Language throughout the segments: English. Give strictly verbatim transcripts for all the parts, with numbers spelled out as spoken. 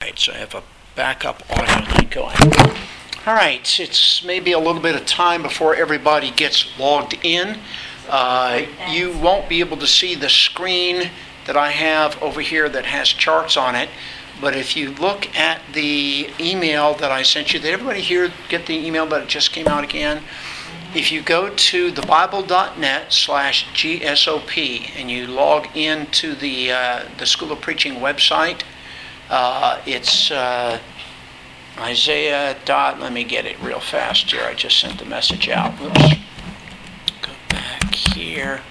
right, so I have a backup audio link going. All right, it's maybe a little bit of time before everybody gets logged in. Uh, you won't be able to see the screen that I have over here that has charts on it, but if you look at the email that I sent you, did everybody here get the email that just came out again? If you go to thebible.net slash GSOP and you log into the uh, the School of Preaching website, uh, it's uh, Isaiah dot, let me get it real fast here. I just sent the message out. Whoops. Go back here.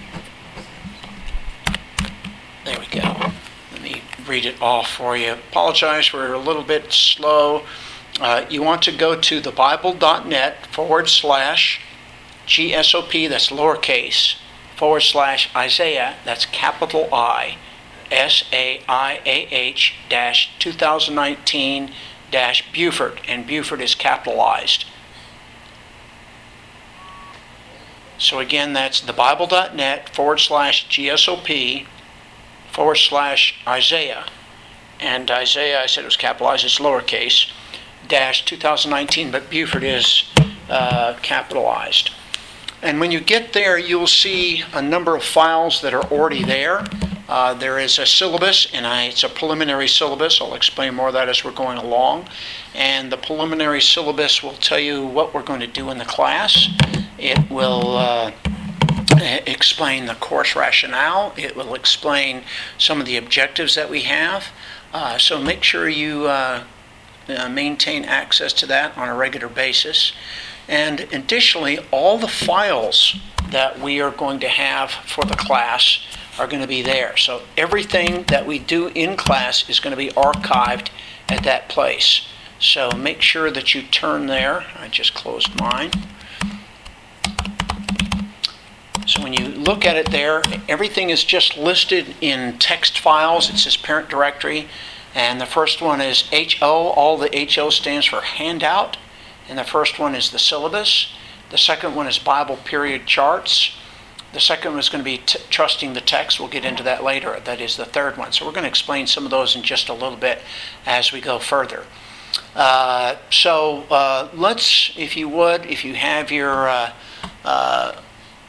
There we go. Let me read it off for you. Apologize, we're a little bit slow. Uh, you want to go to thebible.net forward slash GSOP, that's lowercase, forward slash Isaiah, that's capital I, S A I A H dash twenty nineteen dash Buford, and Buford is capitalized. So again, that's thebible.net forward slash GSOP forward slash Isaiah, and Isaiah, I said it was capitalized, it's lowercase, dash twenty nineteen, but Buford is uh, capitalized. And when you get there, you'll see a number of files that are already there. Uh, there is a syllabus, and I, it's a preliminary syllabus. I'll explain more of that as we're going along. And the preliminary syllabus will tell you what we're going to do in the class. It will uh, explain the course rationale. It will explain some of the objectives that we have. Uh, so make sure you uh, uh, maintain access to that on a regular basis. And additionally, all the files that we are going to have for the class are going to be there. So everything that we do in class is going to be archived at that place. So make sure that you turn there. I just closed mine. So when you look at it there, everything is just listed in text files. It says parent directory. And the first one is H O. All the H O stands for handout. And the first one is the syllabus. The second one is Bible period charts. The second one is going to be t- trusting the text. We'll get into that later. That is the third one. So we're going to explain some of those in just a little bit as we go further. Uh, so uh, let's, if you would, if you have your uh, uh,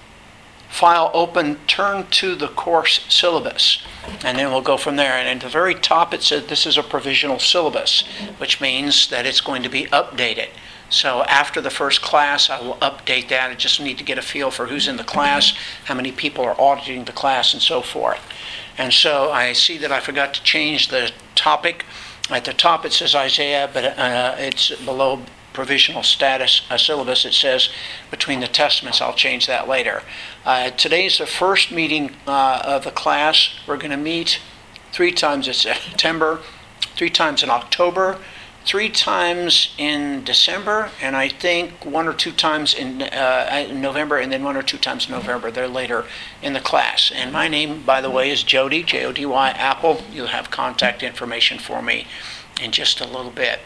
file open, turn to the course syllabus, and then we'll go from there. And at the very top it says this is a provisional syllabus, which means that it's going to be updated. So after the first class, I will update that. I just need to get a feel for who's in the class, how many people are auditing the class, and so forth. And so I see that I forgot to change the topic. At the top it says Isaiah, but uh, it's below provisional status uh, syllabus. It says between the testaments. I'll change that later. Uh, today's the first meeting uh, of the class. We're going to meet three times in September, three times in October, three times in December, and I think one or two times in, uh, in November, and then one or two times in November. They're later in the class. And my name, by the way, is Jody, J O D Y, Apple. You'll have contact information for me in just a little bit.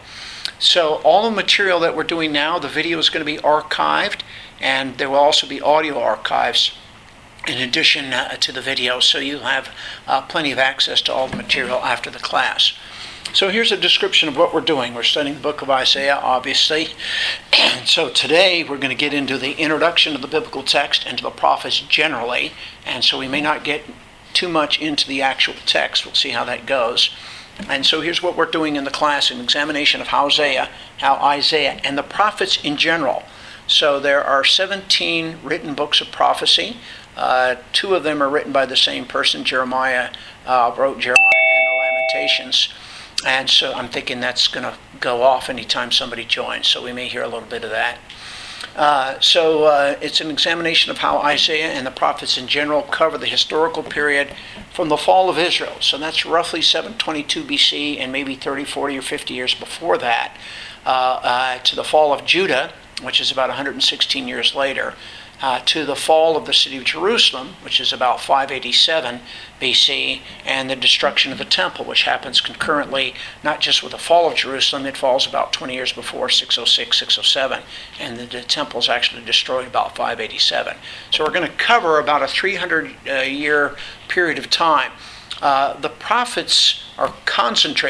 So all the material that we're doing now, the video is going to be archived, and there will also be audio archives in addition uh, to the video, so you'll have uh, plenty of access to all the material after the class. So here's a description of what we're doing. We're studying the book of Isaiah, obviously. And so today we're going to get into the introduction of the biblical text and to the prophets generally. And so we may not get too much into the actual text. We'll see how that goes. And so here's what we're doing in the class, an examination of how Isaiah, how Isaiah and the prophets in general. So there are seventeen written books of prophecy. Uh, two of them are written by the same person. Jeremiah uh, wrote Jeremiah and the Lamentations. And so I'm thinking that's going to go off anytime somebody joins, so we may hear a little bit of that. Uh, so uh, it's an examination of how Isaiah and the prophets in general cover the historical period from the fall of Israel. So that's roughly seven twenty-two B C and maybe thirty, forty, or fifty years before that, uh, uh, to the fall of Judah, which is about one hundred sixteen years later, uh, to the fall of the city of Jerusalem, which is about five eighty-seven B C, and the destruction of the temple, which happens concurrently, not just with the fall of Jerusalem. It falls about twenty years before, six oh six, six oh seven, and the, the temple is actually destroyed about five eighty-seven. So we're going to cover about a three hundred year period of time. Uh, the prophets are concentrated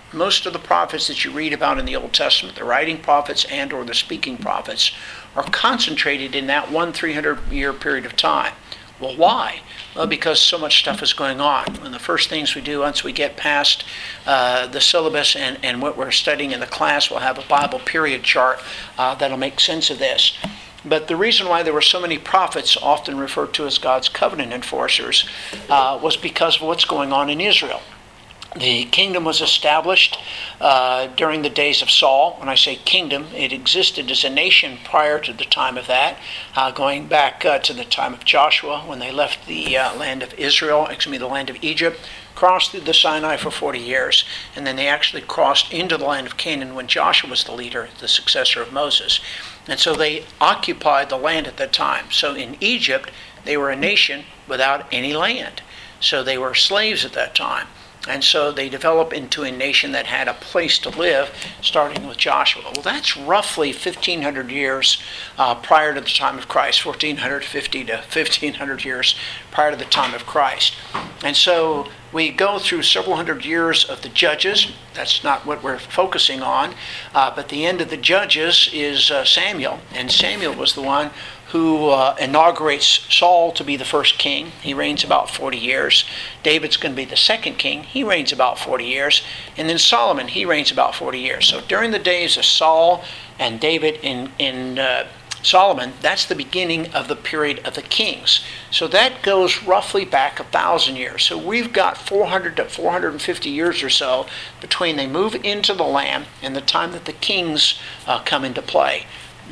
Most of the prophets that you read about in the Old Testament, the writing prophets and or the speaking prophets, are concentrated in that one three hundred year period of time. Well, why? Well, because so much stuff is going on. One of the first things we do once we get past uh, the syllabus and, and what we're studying in the class, we'll have a Bible period chart uh, that'll make sense of this. But the reason why there were so many prophets, often referred to as God's covenant enforcers, uh, was because of what's going on in Israel. The kingdom was established uh, during the days of Saul. When I say kingdom, it existed as a nation prior to the time of that, uh, going back uh, to the time of Joshua when they left the uh, land of Israel, excuse me, the land of Egypt, crossed through the Sinai for forty years, and then they actually crossed into the land of Canaan when Joshua was the leader, the successor of Moses. And so they occupied the land at that time. So in Egypt, they were a nation without any land. So they were slaves at that time. And so they develop into a nation that had a place to live, starting with Joshua. Well, that's roughly fifteen hundred years uh, prior to the time of Christ, fourteen fifty to fifteen hundred years prior to the time of Christ. And so we go through several hundred years of the Judges. That's not what we're focusing on. Uh, but the end of the Judges is uh, Samuel. And Samuel was the one who uh, inaugurates Saul to be the first king. He reigns about forty years. David's going to be the second king. He reigns about forty years. And then Solomon, he reigns about forty years. So during the days of Saul and David in, in uh, Solomon, that's the beginning of the period of the kings. So that goes roughly back a thousand years. So we've got four hundred to four hundred fifty years or so between they move into the land and the time that the kings uh, come into play.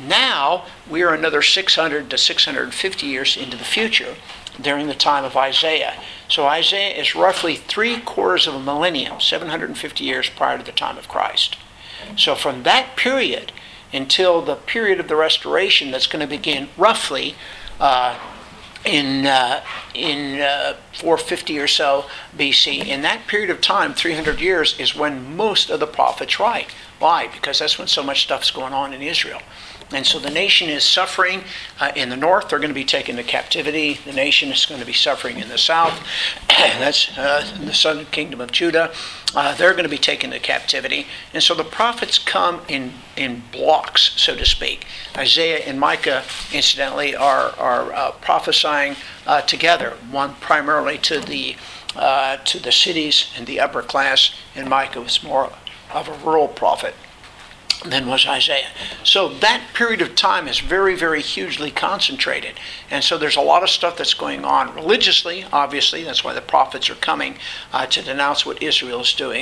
Now we are another six hundred to six hundred fifty years into the future during the time of Isaiah. So Isaiah is roughly three quarters of a millennium, seven hundred fifty years prior to the time of Christ. So from that period until the period of the restoration that's going to begin roughly uh, in uh, in uh, four fifty or so B C, in that period of time, three hundred years, is when most of the prophets write. Why? Because that's when so much stuff's going on in Israel. And so the nation is suffering uh, in the north. They're going to be taken to captivity. The nation is going to be suffering in the south. That's uh, the southern kingdom of Judah. Uh, they're going to be taken to captivity. And so the prophets come in, in blocks, so to speak. Isaiah and Micah, incidentally, are, are uh, prophesying uh, together, one primarily to the, uh, to the cities and the upper class, and Micah was more of a rural prophet than was Isaiah. So that period of time is very, very hugely concentrated. And so there's a lot of stuff that's going on religiously, obviously. That's why the prophets are coming uh, to denounce what Israel is doing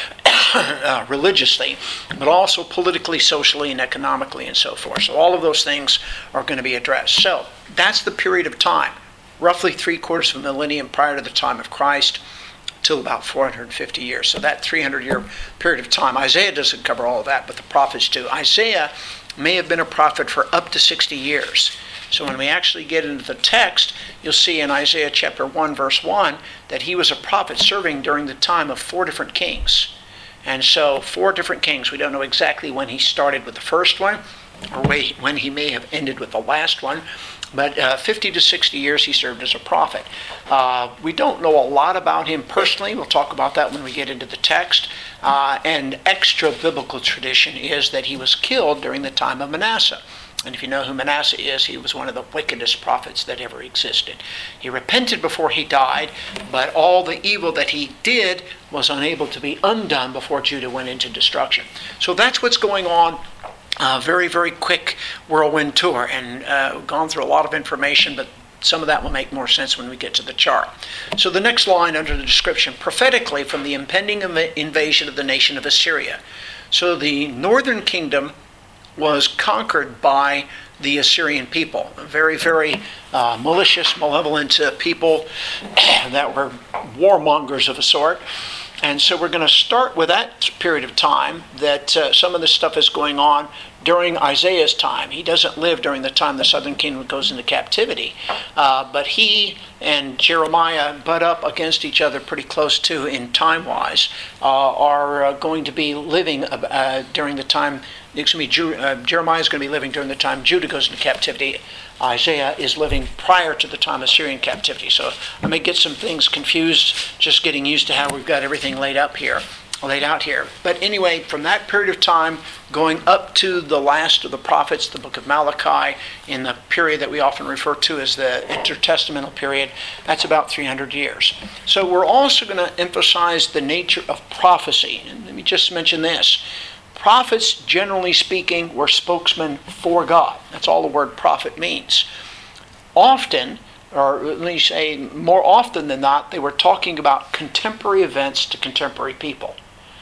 uh, religiously, but also politically, socially, and economically, and so forth. So all of those things are going to be addressed. So that's the period of time, roughly three quarters of a millennium prior to the time of Christ, till about four hundred fifty years. So that three hundred year period of time. Isaiah doesn't cover all of that, but the prophets do. Isaiah may have been a prophet for up to sixty years. So when we actually get into the text, you'll see in Isaiah chapter one, verse one, that he was a prophet serving during the time of four different kings. And so four different kings. We don't know exactly when he started with the first one, or when he may have ended with the last one. But uh, fifty to sixty years he served as a prophet. Uh, we don't know a lot about him personally. We'll talk about that when we get into the text. Uh, and extra biblical tradition is that he was killed during the time of Manasseh. And if you know who Manasseh is, he was one of the wickedest prophets that ever existed. He repented before he died, but all the evil that he did was unable to be undone before Judah went into destruction. So that's what's going on. Uh, very, very quick whirlwind tour, and uh, we've gone through a lot of information, but some of that will make more sense when we get to the chart. So the next line under the description, prophetically from the impending inv- invasion of the nation of Assyria. So the northern kingdom was conquered by the Assyrian people, very, very uh, malicious, malevolent uh, people that were warmongers of a sort. And so we're going to start with that period of time, that uh, some of this stuff is going on during Isaiah's time. He doesn't live during the time the southern kingdom goes into captivity. Uh, but he and Jeremiah butt up against each other pretty close to, in time-wise, uh, are uh, going to be living uh, during the time, excuse me, Ju- uh, Jeremiah is going to be living during the time Judah goes into captivity. Isaiah is living prior to the time of Syrian captivity. So I may get some things confused just getting used to how we've got everything laid up here. laid out here. But anyway, from that period of time, going up to the last of the prophets, the book of Malachi, in the period that we often refer to as the intertestamental period, that's about three hundred years. So we're also going to emphasize the nature of prophecy. And let me just mention this. Prophets, generally speaking, were spokesmen for God. That's all the word prophet means. Often, or let me say more often than not, they were talking about contemporary events to contemporary people.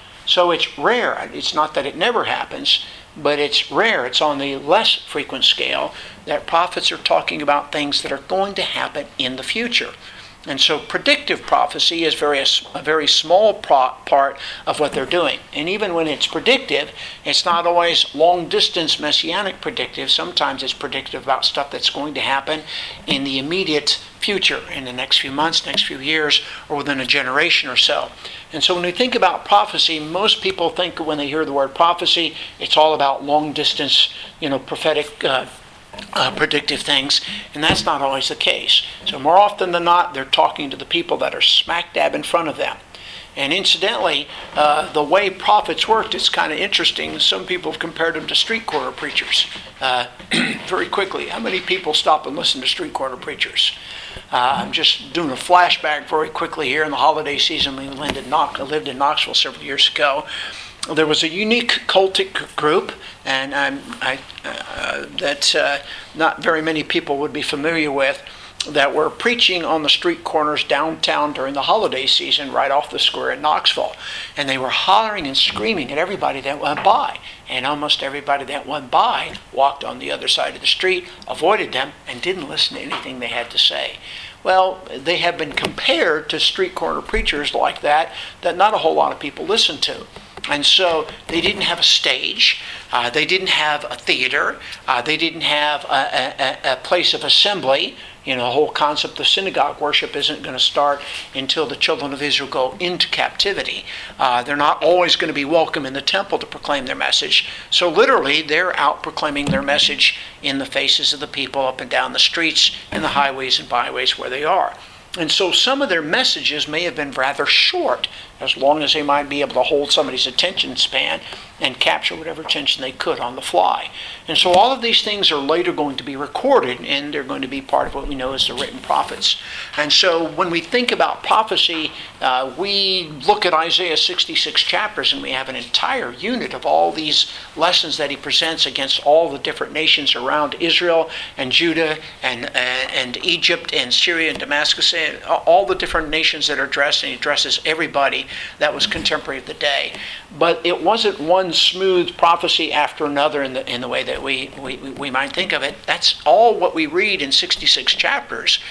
So it's rare, it's not that it never happens, but it's rare, it's on the less frequent scale, that prophets are talking about things that are going to happen in the future. And so predictive prophecy is very, a very small pro- part of what they're doing. And even when it's predictive, it's not always long-distance messianic predictive. Sometimes it's predictive about stuff that's going to happen in the immediate future, in the next few months, next few years, or within a generation or so. And so when we think about prophecy, most people think when they hear the word prophecy, it's all about long-distance, you know, prophetic uh, Uh, predictive things, and that's not always the case. So more often than not, they're talking to the people that are smack dab in front of them. And incidentally, uh, the way prophets worked is kind of interesting. Some people have compared them to street corner preachers. Uh, very quickly, how many people stop and listen to street corner preachers? Uh, I'm just doing a flashback very quickly here in the holiday season. We lived in, Knox- lived in Knoxville several years ago. There was a unique cultic group, and I'm, I, uh, that uh, not very many people would be familiar with, that were preaching on the street corners downtown during the holiday season right off the square in Knoxville. And they were hollering and screaming at everybody that went by. And almost everybody that went by walked on the other side of the street, avoided them, and didn't listen to anything they had to say. Well, they have been compared to street corner preachers like that, that not a whole lot of people listen to. And so they didn't have a stage, uh, they didn't have a theater, uh, they didn't have a, a, a place of assembly. You know, the whole concept of synagogue worship isn't going to start until the children of Israel go into captivity. Uh, they're not always going to be welcome in the temple to proclaim their message. So literally, they're out proclaiming their message in the faces of the people up and down the streets, in the highways and byways where they are. And so some of their messages may have been rather short, as long as they might be able to hold somebody's attention span and capture whatever attention they could on the fly. And so all of these things are later going to be recorded, and they're going to be part of what we know as the written prophets. And so when we think about prophecy, uh, we look at Isaiah sixty-six chapters, and we have an entire unit of all these lessons that he presents against all the different nations around Israel and Judah and, uh, and Egypt and Syria and Damascus, and all the different nations that are addressed, and he addresses everybody that was contemporary of the day. But it wasn't one smooth prophecy after another in the in the way that we, we, we might think of it. That's all what we read in sixty-six chapters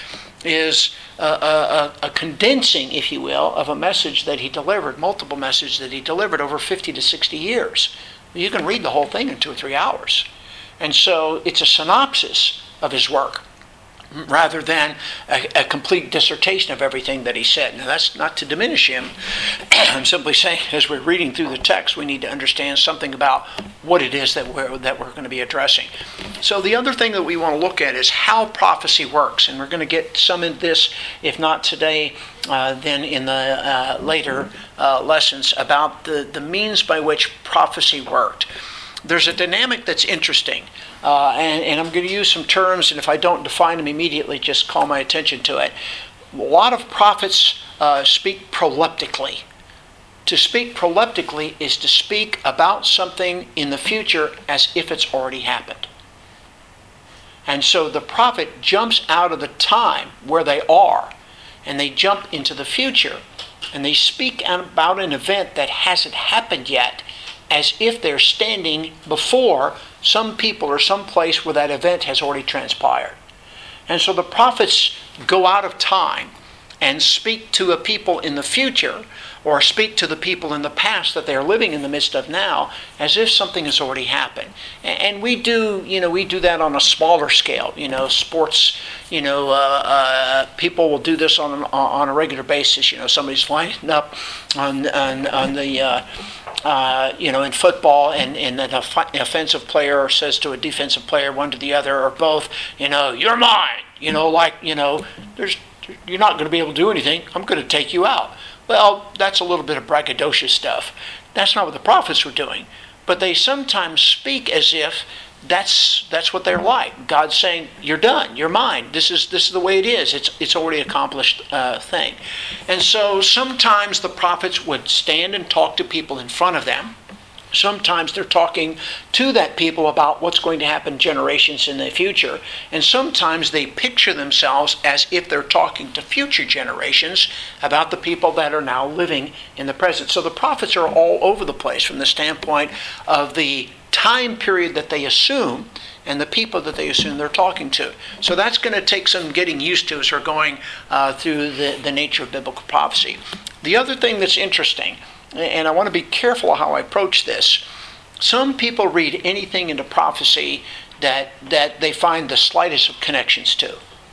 is a, a, a condensing, if you will, of a message that he delivered, multiple messages that he delivered over fifty to sixty years. You can read the whole thing in two or three hours. And so it's a synopsis of his work, rather than a, a complete dissertation of everything that he said. Now, that's not to diminish him. I'm simply saying, as we're reading through the text, we need to understand something about what it is that we're, that we're going to be addressing. So the other thing that we want to look at is how prophecy works. And we're going to get some in this, if not today, uh, then in the uh, later uh, lessons, about the, the means by which prophecy worked. There's a dynamic that's interesting, uh, and, and I'm going to use some terms, and if I don't define them immediately, just call my attention to it. A lot of prophets uh, speak proleptically. To speak proleptically is to speak about something in the future as if it's already happened. And so the prophet jumps out of the time where they are, and they jump into the future, and they speak about an event that hasn't happened yet, as if they're standing before some people or some place where that event has already transpired. And so the prophets go out of time and speak to a people in the future, or speak to the people in the past that they are living in the midst of now, as if something has already happened. And we do, you know, we do that on a smaller scale. You know, sports, you know, uh, uh, people will do this on on a regular basis. You know, somebody's lining up on on, on the uh, Uh, you know, in football, and, and an offensive player says to a defensive player, one to the other, or both, you know, you're mine. You know, like, you know, there's, you're not going to be able to do anything. I'm going to take you out. Well, that's a little bit of braggadocious stuff. That's not what the prophets were doing. But they sometimes speak as if that's that's what they're like. God's saying, "You're done. You're mine. This is this is the way it is. It's it's already accomplished uh, thing." And so sometimes the prophets would stand and talk to people in front of them. Sometimes they're talking to that people about what's going to happen generations in the future. And sometimes they picture themselves as if they're talking to future generations about the people that are now living in the present. So the prophets are all over the place from the standpoint of the time period that they assume and the people that they assume they're talking to. So that's going to take some getting used to as we're going uh, through the, the nature of biblical prophecy. The other thing that's interesting, and I want to be careful how I approach this. Some people read anything into prophecy that that they find the slightest of connections to.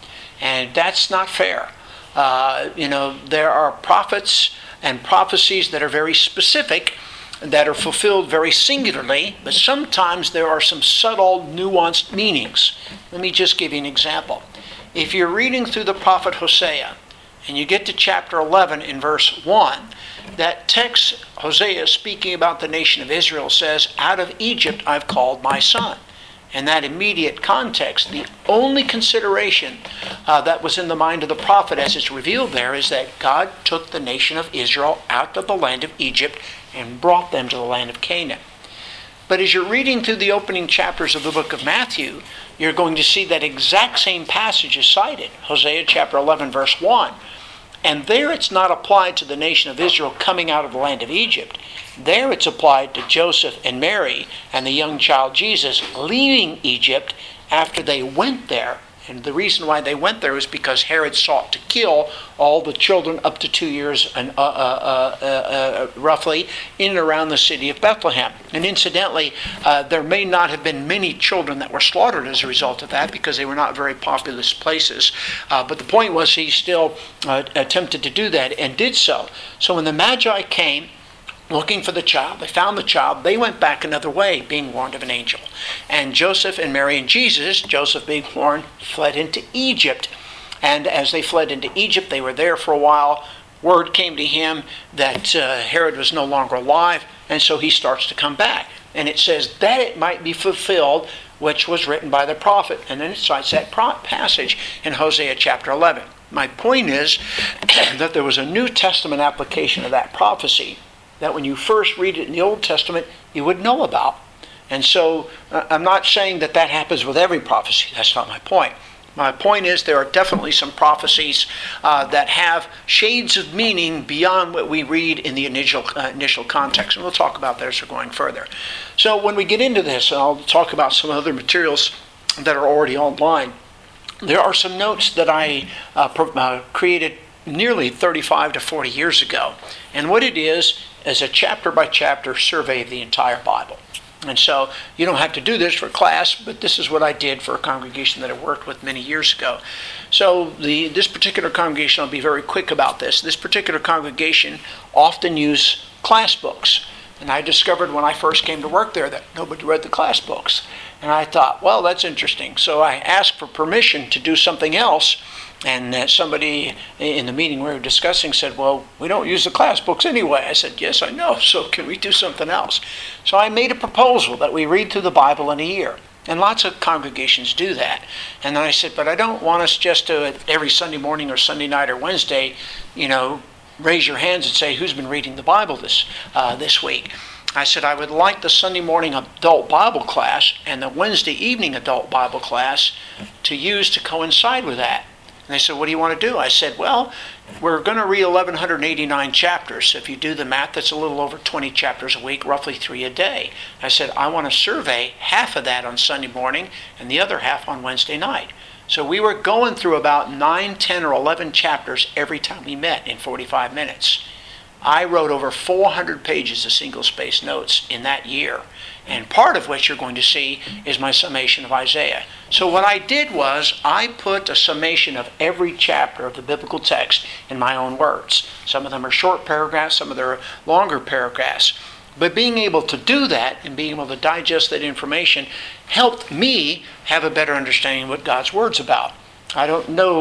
And that's not fair. Uh, you know, there are prophets and prophecies that are very specific, that are fulfilled very singularly, but sometimes there are some subtle, nuanced meanings. Let me just give you an example. If you're reading through the prophet Hosea, and you get to chapter eleven in verse one, that text, Hosea speaking about the nation of Israel, says, "Out of Egypt I've called my son." In that immediate context, the only consideration uh, that was in the mind of the prophet as it's revealed there is that God took the nation of Israel out of the land of Egypt and brought them to the land of Canaan. But as you're reading through the opening chapters of the book of Matthew, you're going to see that exact same passage is cited, Hosea chapter eleven, verse one. And there it's not applied to the nation of Israel coming out of the land of Egypt. There it's applied to Joseph and Mary and the young child Jesus leaving Egypt after they went there. And the reason why they went there was because Herod sought to kill all the children up to two years and uh, uh, uh, uh, roughly in and around the city of Bethlehem. And incidentally, uh, there may not have been many children that were slaughtered as a result of that because they were not very populous places. Uh, but the point was he still uh, attempted to do that and did so. So when the Magi came, looking for the child, they found the child, they went back another way, being warned of an angel. And Joseph and Mary and Jesus, Joseph being born, fled into Egypt. And as they fled into Egypt, they were there for a while. Word came to him that uh, Herod was no longer alive, and so he starts to come back. And it says that it might be fulfilled, which was written by the prophet. And then it cites that passage in Hosea chapter eleven. My point is that there was a New Testament application of that prophecy that when you first read it in the Old Testament, you would know about. And so uh, I'm not saying that that happens with every prophecy. That's not my point. My point is there are definitely some prophecies uh, that have shades of meaning beyond what we read in the initial uh, initial context. And we'll talk about that as we're going further. So when we get into this, and I'll talk about some other materials that are already online, there are some notes that I uh, pro- uh, created nearly thirty-five to forty years ago. And what it is, is a chapter by chapter survey of the entire Bible. And so you don't have to do this for class, but this is what I did for a congregation that I worked with many years ago. So the this particular congregation, I'll be very quick about this, this particular congregation often use class books. And I discovered when I first came to work there that nobody read the class books. And I thought, well, that's interesting. So I asked for permission to do something else. And uh, somebody in the meeting we were discussing said, well, we don't use the class books anyway. I said, yes, I know. So can we do something else? So I made a proposal that we read through the Bible in a year. And lots of congregations do that. And then I said, but I don't want us just to, every Sunday morning or Sunday night or Wednesday, you know, raise your hands and say, who's been reading the Bible this uh, this week? I said, I would like the Sunday morning adult Bible class and the Wednesday evening adult Bible class to use to coincide with that. And they said, what do you want to do? I said, well, we're going to read eleven eighty-nine chapters. If you do the math, that's a little over twenty chapters a week, roughly three a day. I said, I want to survey half of that on Sunday morning and the other half on Wednesday night. So we were going through about nine, ten, or eleven chapters every time we met in forty-five minutes. I wrote over four hundred pages of single-space notes in that year. And part of which you're going to see is my summation of Isaiah. So what I did was I put a summation of every chapter of the biblical text in my own words. Some of them are short paragraphs, some of them are longer paragraphs. But being able to do that and being able to digest that information helped me have a better understanding of what God's Word's about. I don't know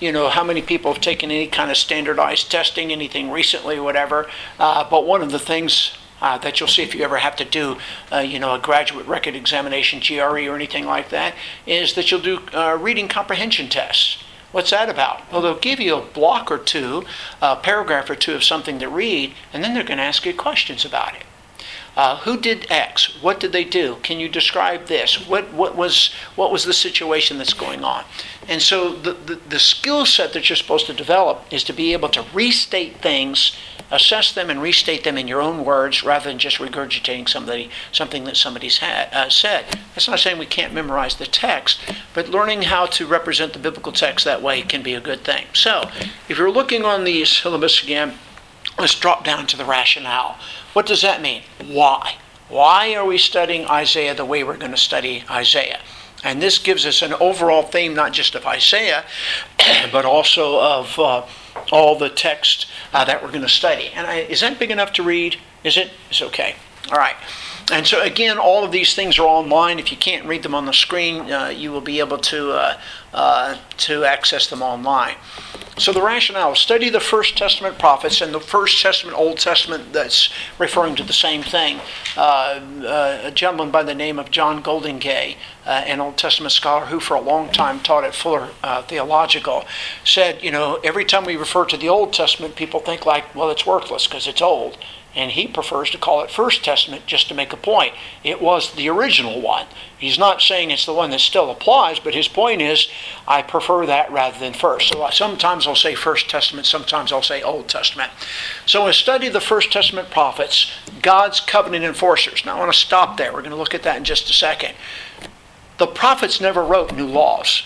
you know, how many people have taken any kind of standardized testing, anything recently, whatever. Uh, but one of the things uh, that you'll see if you ever have to do, uh, you know, a graduate record examination, G R E or anything like that, is that you'll do uh, reading comprehension tests. What's that about? Well, they'll give you a block or two, a paragraph or two of something to read, and then they're going to ask you questions about it. Uh, who did X? What did they do? Can you describe this? What what was what was the situation that's going on? And so the, the, the skill set that you're supposed to develop is to be able to restate things, assess them and restate them in your own words rather than just regurgitating somebody something that somebody's had, uh, said. That's not saying we can't memorize the text, but learning how to represent the biblical text that way can be a good thing. So if you're looking on the syllabus again, let's drop down to the rationale. What does that mean? Why? Why are we studying Isaiah the way we're going to study Isaiah? And this gives us an overall theme, not just of Isaiah, but also of uh, all the text uh, that we're going to study. And I, is that big enough to read? Is it? It's okay. All right. And so again, all of these things are online. If you can't read them on the screen, uh, you will be able to uh, uh, to access them online. So the rationale: study the First Testament prophets and the First Testament, Old Testament. That's referring to the same thing. Uh, uh, a gentleman by the name of John Goldingay, uh, an Old Testament scholar who for a long time taught at Fuller uh, Theological, said, you know, every time we refer to the Old Testament, people think like, well, it's worthless because it's old. And he prefers to call it First Testament just to make a point. It was the original one. He's not saying it's the one that still applies, but his point is, I prefer that rather than First. So sometimes I'll say First Testament, sometimes I'll say Old Testament. So we study the First Testament prophets, God's covenant enforcers. Now I want to stop there. We're going to look at that in just a second. The prophets never wrote new laws.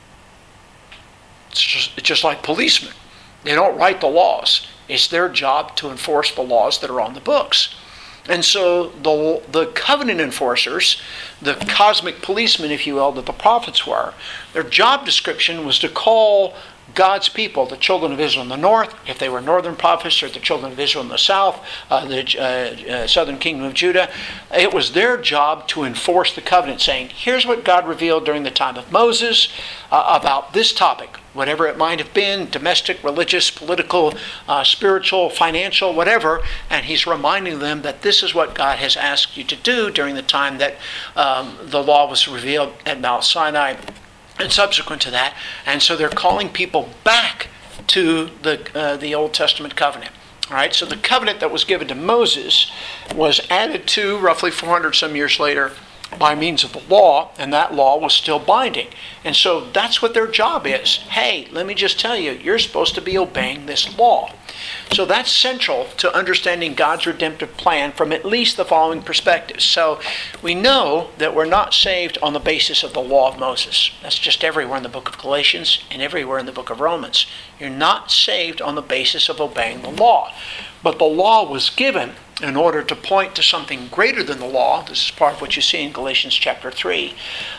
It's just, it's just like policemen. They don't write the laws. It's their job to enforce the laws that are on the books. And so the, the covenant enforcers, the cosmic policemen, if you will, that the prophets were, their job description was to call God's people, the children of Israel in the north, if they were northern prophets, or the children of Israel in the south, uh, the uh, uh, southern kingdom of Judah. It was their job to enforce the covenant, saying, here's what God revealed during the time of Moses uh, about this topic, whatever it might have been, domestic, religious, political, uh, spiritual, financial, whatever, and he's reminding them that this is what God has asked you to do during the time that um, the law was revealed at Mount Sinai and subsequent to that. And so they're calling people back to the uh, the Old Testament covenant. All right, so the covenant that was given to Moses was added to roughly four hundred some years later by means of the law, and that law was still binding. And so that's what their job is. Hey, let me just tell you, you're supposed to be obeying this law. So that's central to understanding God's redemptive plan from at least the following perspectives. So we know that we're not saved on the basis of the law of Moses. That's just everywhere in the book of Galatians and everywhere in the book of Romans. You're not saved on the basis of obeying the law. But the law was given in order to point to something greater than the law. This is part of what you see in Galatians chapter three.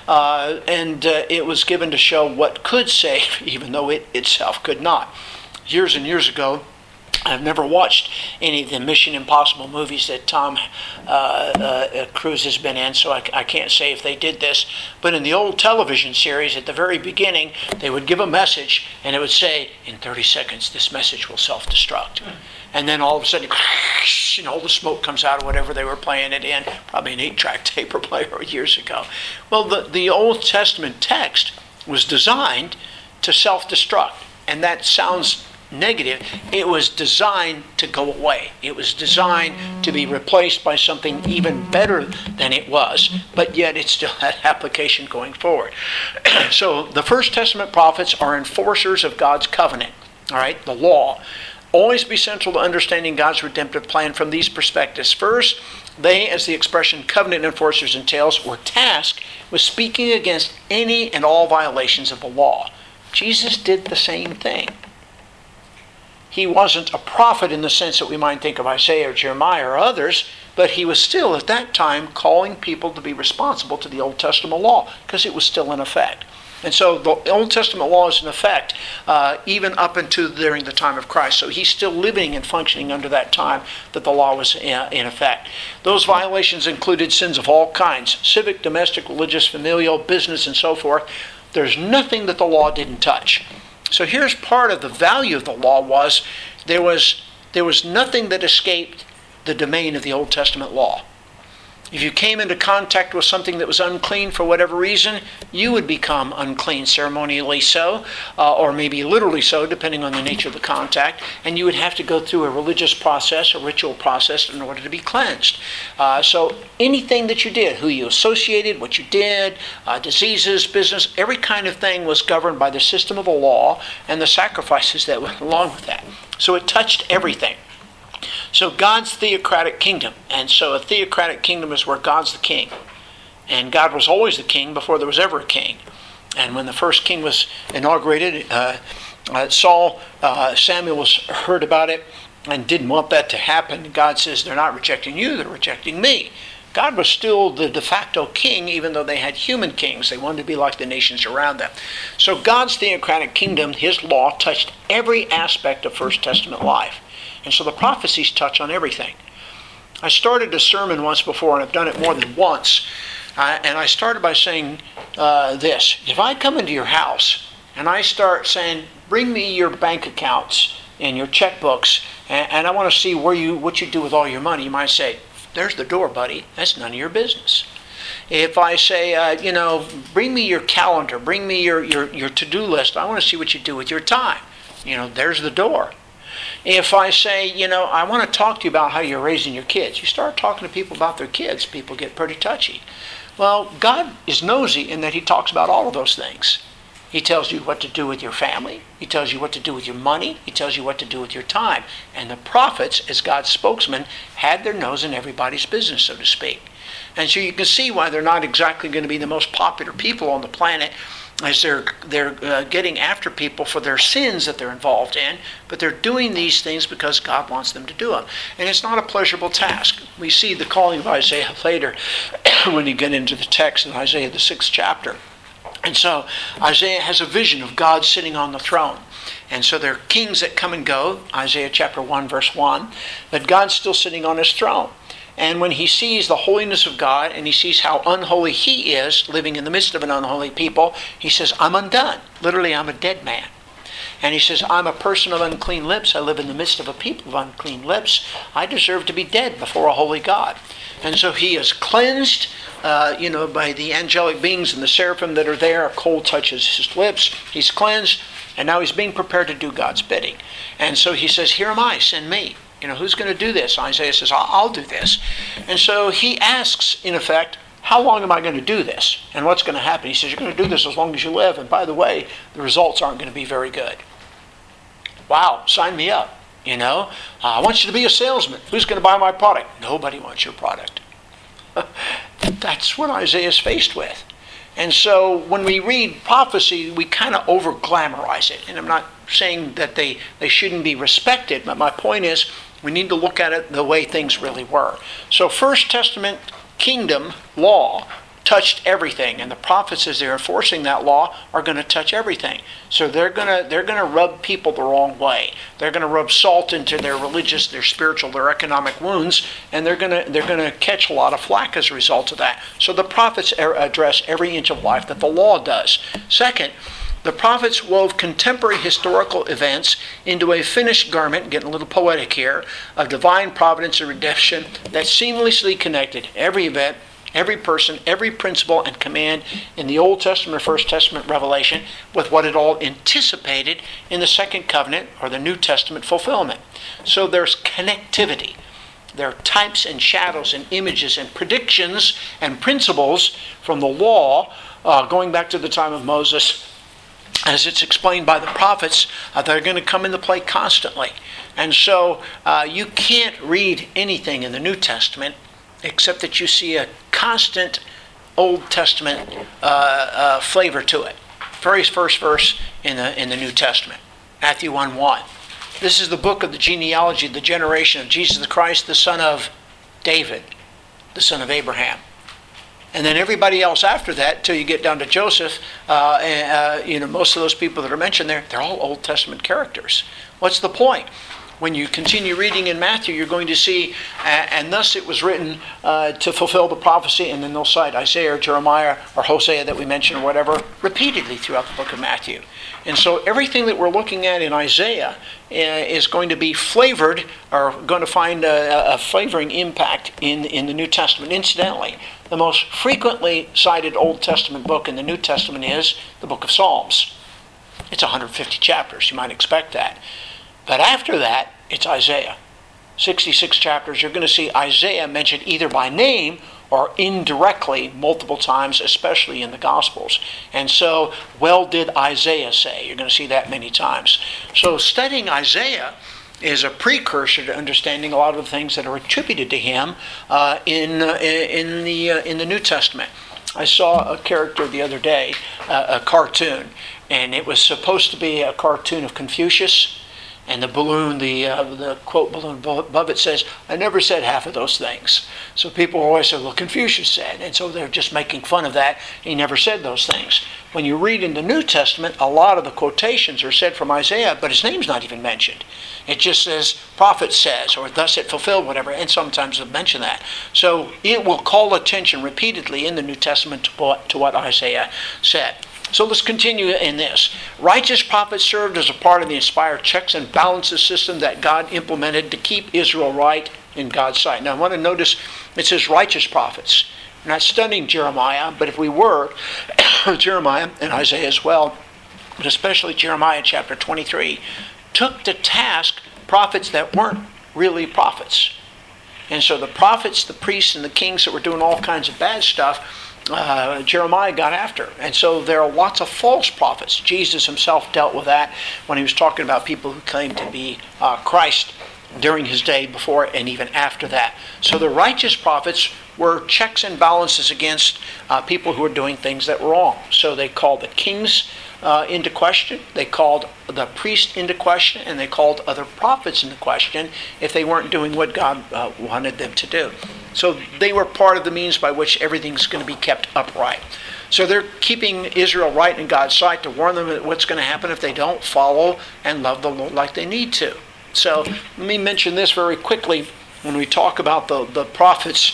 Uh, and uh, it was given to show what could save, even though it itself could not. Years and years ago, I've never watched any of the Mission Impossible movies that Tom uh, uh, Cruise has been in, so I, I can't say if they did this. But in the old television series, at the very beginning, they would give a message, and it would say, in thirty seconds, this message will self-destruct. And then all of a sudden, you know, all the smoke comes out of whatever they were playing it in, probably an eight-track tape player years ago. Well, the, the Old Testament text was designed to self-destruct, and that sounds negative. It was designed to go away. It was designed to be replaced by something even better than it was, but yet it still had application going forward. So the First Testament prophets are enforcers of God's covenant, all right, the law. Always be central to understanding God's redemptive plan from these perspectives. First, they, as the expression covenant enforcers entails, were tasked with speaking against any and all violations of the law. Jesus did the same thing. He wasn't a prophet in the sense that we might think of Isaiah or Jeremiah or others, but he was still at that time calling people to be responsible to the Old Testament law because it was still in effect. And so the Old Testament law is in effect uh, even up into during the time of Christ. So he's still living and functioning under that time that the law was in, in effect. Those violations included sins of all kinds: civic, domestic, religious, familial, business, and so forth. There's nothing that the law didn't touch. So here's part of the value of the law was there was there was nothing that escaped the domain of the Old Testament law. If you came into contact with something that was unclean for whatever reason, you would become unclean, ceremonially so, uh, or maybe literally so, depending on the nature of the contact, and you would have to go through a religious process, a ritual process, in order to be cleansed. Uh, so anything that you did, who you associated, what you did, uh, diseases, business, every kind of thing was governed by the system of the law and the sacrifices that went along with that. So it touched everything. So God's theocratic kingdom, and so a theocratic kingdom is where God's the king. And God was always the king before there was ever a king. And when the first king was inaugurated, uh, uh, Saul, uh, Samuel was heard about it and didn't want that to happen. God says, they're not rejecting you, they're rejecting me. God was still the de facto king, even though they had human kings. They wanted to be like the nations around them. So God's theocratic kingdom, his law, touched every aspect of First Testament life. And so the prophecies touch on everything. I started a sermon once before, and I've done it more than once. Uh, and I started by saying uh, this. If I come into your house and I start saying, bring me your bank accounts and your checkbooks, and, and I want to see where you what you do with all your money, you might say, there's the door, buddy. That's none of your business. If I say, uh, you know, bring me your calendar, bring me your, your, your to-do list, I want to see what you do with your time. You know, there's the door. If I say, you know, I want to talk to you about how you're raising your kids, you start talking to people about their kids, people get pretty touchy. Well, God is nosy in that he talks about all of those things. He tells you what to do with your family. He tells you what to do with your money. He tells you what to do with your time. And the prophets, as God's spokesman, had their nose in everybody's business, so to speak. And so you can see why they're not exactly going to be the most popular people on the planet, as they're they're uh, getting after people for their sins that they're involved in, but they're doing these things because God wants them to do them. And it's not a pleasurable task. We see the calling of Isaiah later when you get into the text in Isaiah, the sixth chapter. And so Isaiah has a vision of God sitting on the throne. And so there are kings that come and go, Isaiah chapter one, verse one, but God's still sitting on his throne. And when he sees the holiness of God and he sees how unholy he is, living in the midst of an unholy people, he says, I'm undone. Literally, I'm a dead man. And he says, I'm a person of unclean lips. I live in the midst of a people of unclean lips. I deserve to be dead before a holy God. And so he is cleansed, uh, you know, by the angelic beings and the seraphim that are there. A coal touches his lips. He's cleansed, and now he's being prepared to do God's bidding. And so he says, here am I, send me. You know, who's going to do this? Isaiah says, I'll, I'll do this. And so he asks, in effect, how long am I going to do this? And what's going to happen? He says, you're going to do this as long as you live. And by the way, the results aren't going to be very good. Wow, sign me up. You know, uh, I want you to be a salesman. Who's going to buy my product? Nobody wants your product. That's what Isaiah is faced with. And so when we read prophecy, we kind of over-glamorize it. And I'm not saying that they, they shouldn't be respected, but my point is we need to look at it the way things really were. So First Testament kingdom law touched everything, and the prophets, as they're enforcing that law, are going to touch everything. So they're going to they're going to rub people the wrong way. They're going to rub salt into their religious, their spiritual, their economic wounds, and they're going to they're going to catch a lot of flack as a result of that. So the prophets address every inch of life that the law does. Second, the prophets wove contemporary historical events into a finished garment, getting a little poetic here, of divine providence and redemption that seamlessly connected every event, every person, every principle and command in the Old Testament or First Testament revelation with what it all anticipated in the Second Covenant or the New Testament fulfillment. So there's connectivity. There are types and shadows and images and predictions and principles from the law uh, going back to the time of Moses, as it's explained by the prophets, uh, that are going to come into play constantly. And so uh, you can't read anything in the New Testament except that you see a constant Old Testament uh, uh, flavor to it. Very first verse in the in the New Testament, Matthew one one. This is the book of the genealogy, the generation of Jesus the Christ, the son of David, the son of Abraham. And then everybody else after that, till you get down to Joseph, uh, and, uh, you know, most of those people that are mentioned there, they're all Old Testament characters. What's the point? when you continue reading in Matthew, you're going to see, and thus it was written uh, to fulfill the prophecy, and then they'll cite Isaiah or Jeremiah or Hosea that we mentioned or whatever, repeatedly throughout the book of Matthew. And so everything that we're looking at in Isaiah uh, is going to be flavored, or going to find a, a flavoring impact in, in the New Testament. Incidentally, the most frequently cited Old Testament book in the New Testament is the book of Psalms. It's one hundred fifty chapters, you might expect that. But after that, it's Isaiah. sixty-six chapters, you're going to see Isaiah mentioned either by name or indirectly multiple times, especially in the Gospels. And so, well did Isaiah say. You're going to see that many times. So studying Isaiah is a precursor to understanding a lot of the things that are attributed to him uh, in, uh, in, the, uh, in the New Testament. I saw a character the other day, uh, a cartoon, and it was supposed to be a cartoon of Confucius. And the balloon, the uh, the quote balloon above it says, "I never said half of those things." So people always say, well, Confucius said. And so they're just making fun of that. He never said those things. When you read in the New Testament, a lot of the quotations are said from Isaiah, but his name's not even mentioned. It just says, prophet says, or thus it fulfilled, whatever, and sometimes they'll mention that. So it will call attention repeatedly in the New Testament to what, to what Isaiah said. So let's continue in this. Righteous prophets served as a part of the inspired checks and balances system that God implemented to keep Israel right in God's sight. Now I want to notice it says righteous prophets. We're not studying Jeremiah, but if we were, Jeremiah and Isaiah as well, but especially Jeremiah chapter twenty-three, took to task prophets that weren't really prophets. And so the prophets, the priests, and the kings that were doing all kinds of bad stuff, Uh, Jeremiah got after. And so there are lots of false prophets. Jesus himself dealt with that when he was talking about people who claimed to be uh, Christ during his day, before and even after that. So the righteous prophets were checks and balances against uh, people who were doing things that were wrong. So they called the kings uh, into question, they called the priest into question, and they called other prophets into question if they weren't doing what God uh, wanted them to do. So they were part of the means by which everything's going to be kept upright. So they're keeping Israel right in God's sight to warn them that what's going to happen if they don't follow and love the Lord like they need to. So let me mention this very quickly when we talk about the, the prophets.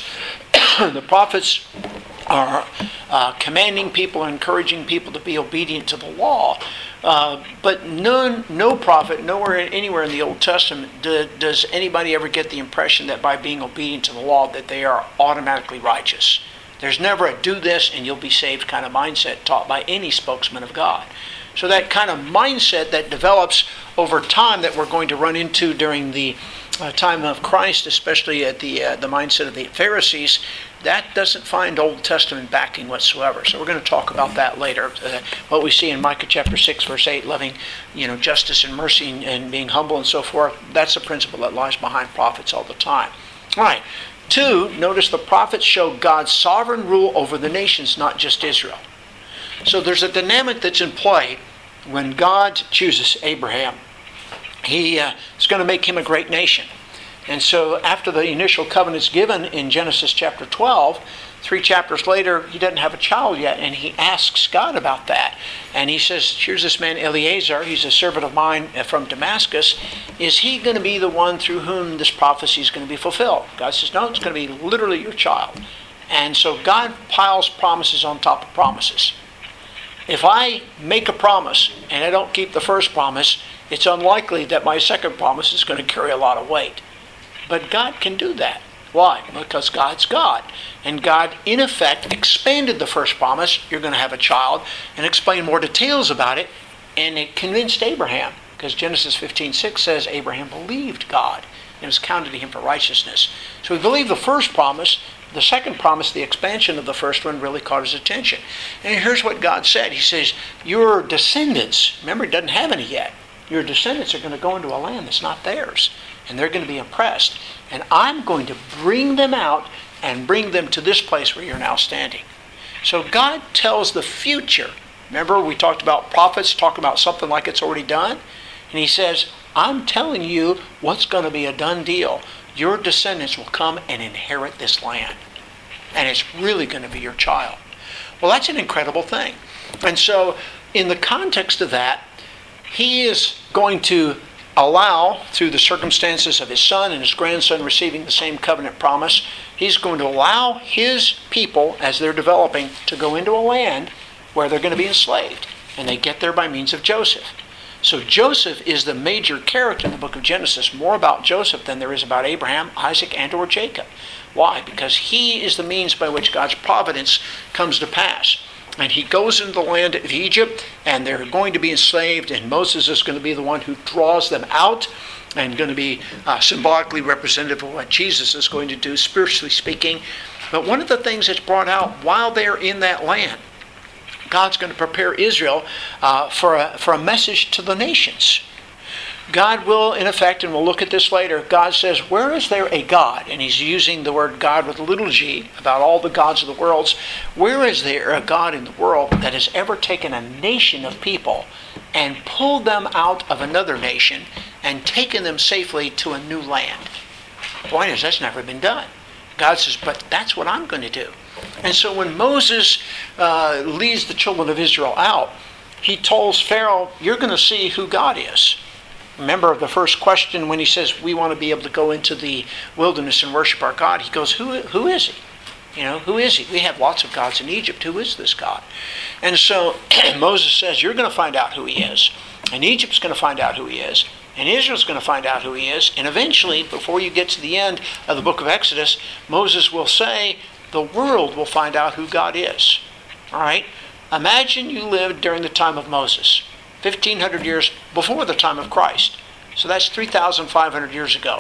The prophets are uh, commanding people, encouraging people to be obedient to the law. Uh, but none, no prophet, nowhere, anywhere in the Old Testament do, does anybody ever get the impression that by being obedient to the law that they are automatically righteous. There's never a do this and you'll be saved kind of mindset taught by any spokesman of God. So that kind of mindset that develops over time that we're going to run into during the uh, time of Christ, especially at the uh, the mindset of the Pharisees, that doesn't find Old Testament backing whatsoever. So we're going to talk about that later. Uh, what we see in Micah chapter six, verse eight, loving, you know, justice and mercy and, and being humble and so forth, that's a principle that lies behind prophets all the time. All right. Two, notice the prophets show God's sovereign rule over the nations, not just Israel. So there's a dynamic that's in play when God chooses Abraham. He uh, is going to make him a great nation. And so after the initial covenant's given in Genesis chapter twelve, three chapters later, he doesn't have a child yet, and he asks God about that. And he says, here's this man Eliezer, he's a servant of mine from Damascus. Is he going to be the one through whom this prophecy is going to be fulfilled? God says, no, it's going to be literally your child. And so God piles promises on top of promises. If I make a promise and I don't keep the first promise, it's unlikely that my second promise is going to carry a lot of weight. But God can do that. Why? Because God's God. And God, in effect, expanded the first promise, you're going to have a child, and explained more details about it, and it convinced Abraham. Because Genesis fifteen six says Abraham believed God, and it was counted to him for righteousness. So he believed the first promise. The second promise, the expansion of the first one, really caught his attention. And here's what God said. He says, your descendants, remember, he doesn't have any yet. Your descendants are going to go into a land that's not theirs. And they're going to be oppressed. And I'm going to bring them out and bring them to this place where you're now standing. So God tells the future. Remember, we talked about prophets talk about something like it's already done. And he says, I'm telling you what's going to be a done deal. Your descendants will come and inherit this land. And it's really going to be your child. Well, that's an incredible thing. And so, in the context of that, he is going to allow, through the circumstances of his son and his grandson receiving the same covenant promise, he's going to allow his people, as they're developing, to go into a land where they're going to be enslaved. And they get there by means of Joseph. So Joseph is the major character in the book of Genesis, more about Joseph than there is about Abraham, Isaac, and or Jacob. Why? Because he is the means by which God's providence comes to pass. And he goes into the land of Egypt, and they're going to be enslaved, and Moses is going to be the one who draws them out, and going to be uh, symbolically representative of what Jesus is going to do, spiritually speaking. But one of the things that's brought out while they're in that land, God's going to prepare Israel uh, for a, for a message to the nations. God will, in effect, and we'll look at this later, God says, where is there a God? And he's using the word God with a little g, about all the gods of the world. Where is there a God in the world that has ever taken a nation of people and pulled them out of another nation and taken them safely to a new land? The point is, that's never been done. God says, but that's what I'm going to do. And so when Moses uh, leads the children of Israel out, he tells Pharaoh, you're going to see who God is. Remember the first question when he says, we want to be able to go into the wilderness and worship our God. He goes, who, who is he? You know, who is he? We have lots of gods in Egypt. Who is this God? And so Moses says, you're going to find out who he is. And Egypt's going to find out who he is. And Israel's going to find out who he is. And eventually, before you get to the end of the book of Exodus, Moses will say, the world will find out who God is. All right? Imagine you lived during the time of Moses, fifteen hundred years before the time of Christ. So that's three thousand five hundred years ago.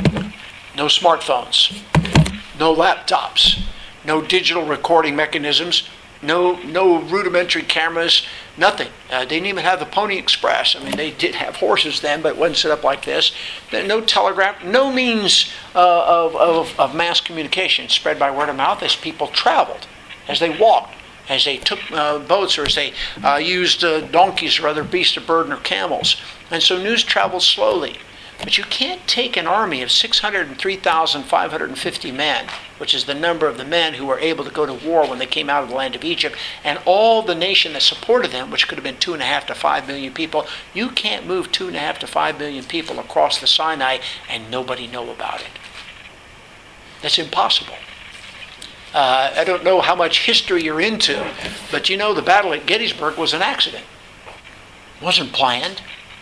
No smartphones, no laptops, no digital recording mechanisms, no no rudimentary cameras, nothing. Uh, they didn't even have the Pony Express. I mean, they did have horses then, but it wasn't set up like this. No telegraph, no means uh, of, of, of mass communication spread by word of mouth as people traveled, as they walked, as they took uh, boats, or as they uh, used uh, donkeys or other beasts of burden or camels. And so news traveled slowly. But you can't take an army of six hundred three thousand five hundred fifty men, which is the number of the men who were able to go to war when they came out of the land of Egypt, and all the nation that supported them, which could have been two and a half to five million people. You can't move two and a half to five million people across the Sinai and nobody know about it. That's impossible. Uh, I don't know how much history you're into, but you know the battle at Gettysburg was an accident. It wasn't planned.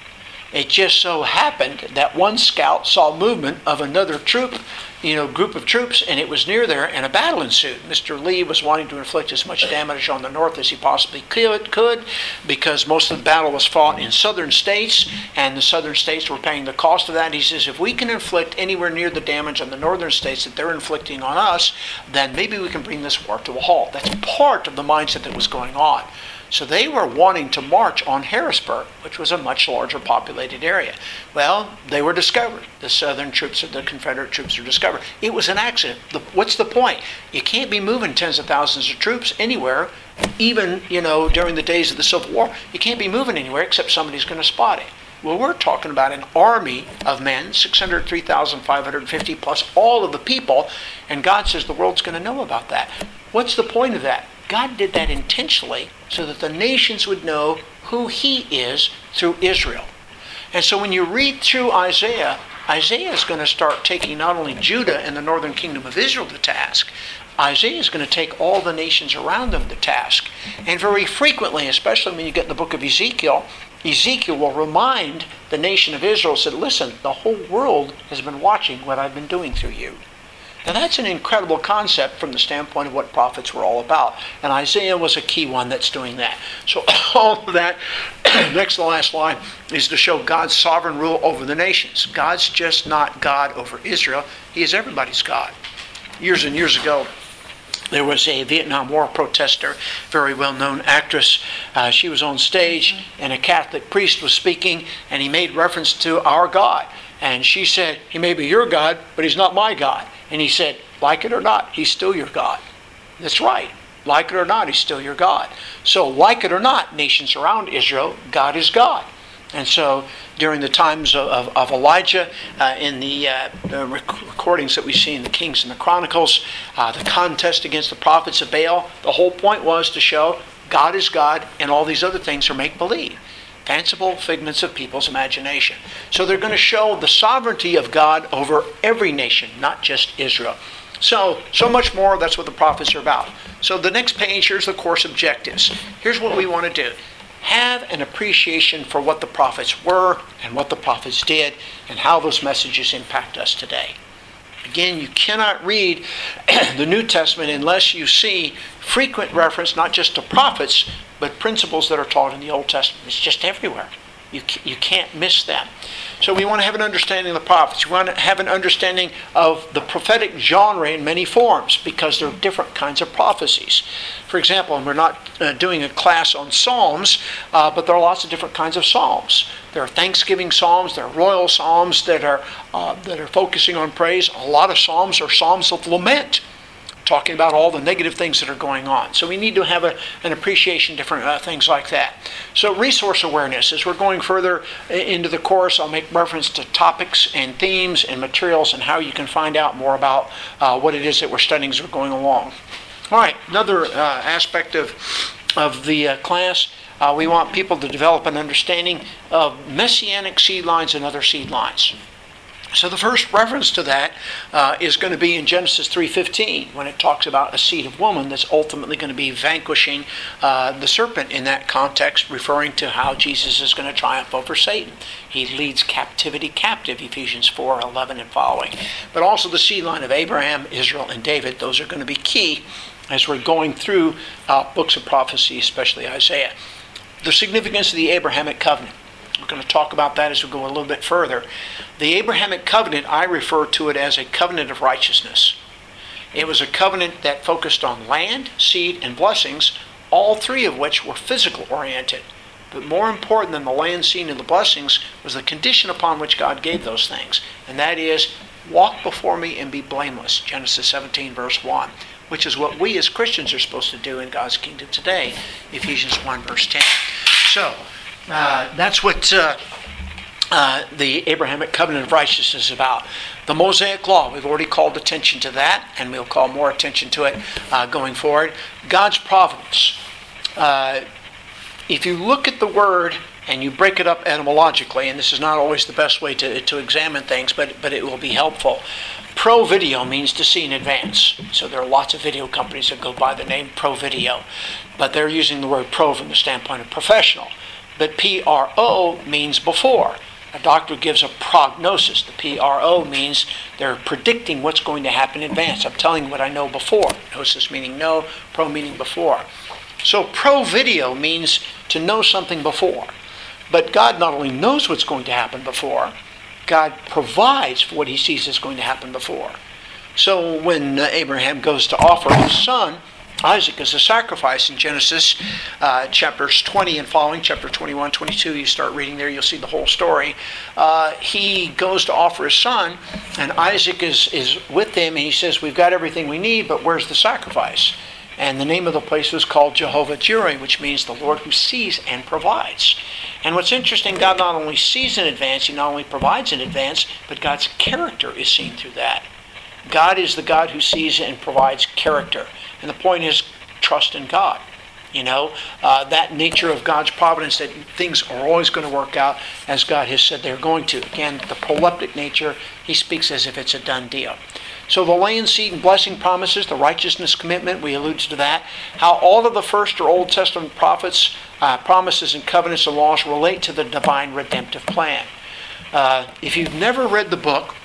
It just so happened that one scout saw movement of another troop, you know, group of troops, and it was near there, and a battle ensued. Mister Lee was wanting to inflict as much damage on the North as he possibly could, could, because most of the battle was fought in southern states, and the southern states were paying the cost of that. He says, if we can inflict anywhere near the damage on the northern states that they're inflicting on us, then maybe we can bring this war to a halt. That's part of the mindset that was going on. So they were wanting to march on Harrisburg, which was a much larger populated area. Well, they were discovered. The southern troops, the Confederate troops were discovered. It was an accident. The, what's the point? You can't be moving tens of thousands of troops anywhere, even, you know, during the days of the Civil War. You can't be moving anywhere except somebody's going to spot it. Well, we're talking about an army of men, six hundred three thousand five hundred fifty plus all of the people, and God says the world's going to know about that. What's the point of that? God did that intentionally so that the nations would know who he is through Israel. And so when you read through Isaiah, Isaiah is going to start taking not only Judah and the northern kingdom of Israel to task, Isaiah is going to take all the nations around them to task. And very frequently, especially when you get in the book of Ezekiel, Ezekiel will remind the nation of Israel, said, listen, the whole world has been watching what I've been doing through you. Now that's an incredible concept from the standpoint of what prophets were all about. And Isaiah was a key one that's doing that. So all of that, next to the last line, is to show God's sovereign rule over the nations. God's just not God over Israel. He is everybody's God. Years and years ago, there was a Vietnam War protester, very well-known actress. Uh, she was on stage, and a Catholic priest was speaking, and he made reference to our God. And she said, he may be your God, but he's not my God. And he said, like it or not, he's still your God. That's right. Like it or not, he's still your God. So like it or not, nations around Israel, God is God. And so during the times of, of, of Elijah, uh, in the, uh, the recordings that we see in the Kings and the Chronicles, uh, the contest against the prophets of Baal, the whole point was to show God is God and all these other things are make-believe. fanciful figments of people's imagination. So they're going to show the sovereignty of God over every nation, not just Israel. So, so much more, that's what the prophets are about. So the next page, here's the course objectives. Here's what we want to do. Have an appreciation for what the prophets were and what the prophets did and how those messages impact us today. Again, you cannot read the New Testament unless you see frequent reference not just to prophets, but principles that are taught in the Old Testament. It's just everywhere. You, you can't miss them. So we want to have an understanding of the prophets. We want to have an understanding of the prophetic genre in many forms because there are different kinds of prophecies. For example, and we're not uh, doing a class on Psalms, uh, but there are lots of different kinds of Psalms. There are Thanksgiving Psalms, there are royal Psalms that are, uh, that are focusing on praise. A lot of Psalms are Psalms of lament, talking about all the negative things that are going on. So we need to have a, an appreciation of different uh, things like that. So resource awareness, as we're going further into the course, I'll make reference to topics and themes and materials and how you can find out more about uh, what it is that we're studying as we're going along. All right, another uh, aspect of, of the uh, class, uh, we want people to develop an understanding of messianic seed lines and other seed lines. So the first reference to that uh, is going to be in Genesis three fifteen when it talks about a seed of woman that's ultimately going to be vanquishing uh, the serpent in that context, referring to how Jesus is going to triumph over Satan. He leads captivity captive, Ephesians four eleven and following. But also the seed line of Abraham, Israel, and David. Those are going to be key as we're going through uh, books of prophecy, especially Isaiah. The significance of the Abrahamic covenant. We're going to talk about that as we go a little bit further. The Abrahamic covenant, I refer to it as a covenant of righteousness. It was a covenant that focused on land, seed, and blessings, all three of which were physical oriented. But more important than the land, seed, and the blessings was the condition upon which God gave those things. And that is, walk before me and be blameless, Genesis seventeen verse one, which is what we as Christians are supposed to do in God's kingdom today, Ephesians one verse ten. So, Uh, that's what uh, uh, the Abrahamic covenant of righteousness is about. The Mosaic law, we've already called attention to that, and we'll call more attention to it uh, going forward. God's providence. Uh, if you look at the word and you break it up etymologically, and this is not always the best way to, to examine things, but, but it will be helpful. Pro video means to see in advance. So there are lots of video companies that go by the name Pro Video, but they're using the word pro from the standpoint of professional. But P R O means before. A doctor gives a prognosis. The P R O means they're predicting what's going to happen in advance. I'm telling you what I know before. Gnosis meaning know, pro meaning before. So pro video means to know something before. But God not only knows what's going to happen before, God provides for what he sees is going to happen before. So when uh, Abraham goes to offer his son, Isaac, as a sacrifice in Genesis uh, chapters twenty and following, chapter twenty-one, twenty-two, you start reading there, you'll see the whole story. Uh, he goes to offer his son, and Isaac is, is with him, and he says, we've got everything we need, but where's the sacrifice? And the name of the place was called Jehovah Jireh, which means the Lord who sees and provides. And what's interesting, God not only sees in advance, he not only provides in advance, but God's character is seen through that. God is the God who sees and provides character. And the point is, trust in God. You know, uh, that nature of God's providence, that things are always going to work out as God has said they're going to. Again, the proleptic nature, he speaks as if it's a done deal. So the land, seed, and blessing promises, the righteousness commitment, we alluded to that. How all of the first or Old Testament prophets, uh, promises and covenants and laws relate to the divine redemptive plan. Uh, if you've never read the book,